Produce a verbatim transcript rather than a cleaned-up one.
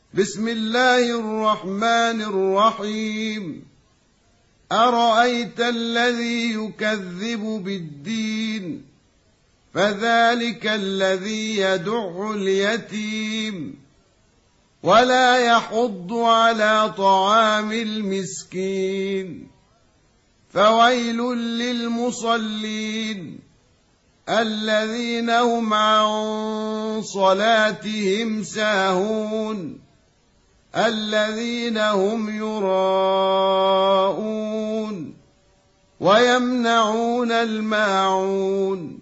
بسم الله الرحمن الرحيم أرأيت الذي يكذب بالدين فذلك الذي يدع اليتيم ولا يحض على طعام المسكين فويل للمصلين الذين هم عن صلاتهم ساهون الذين هم يراءون ويمنعون الماعون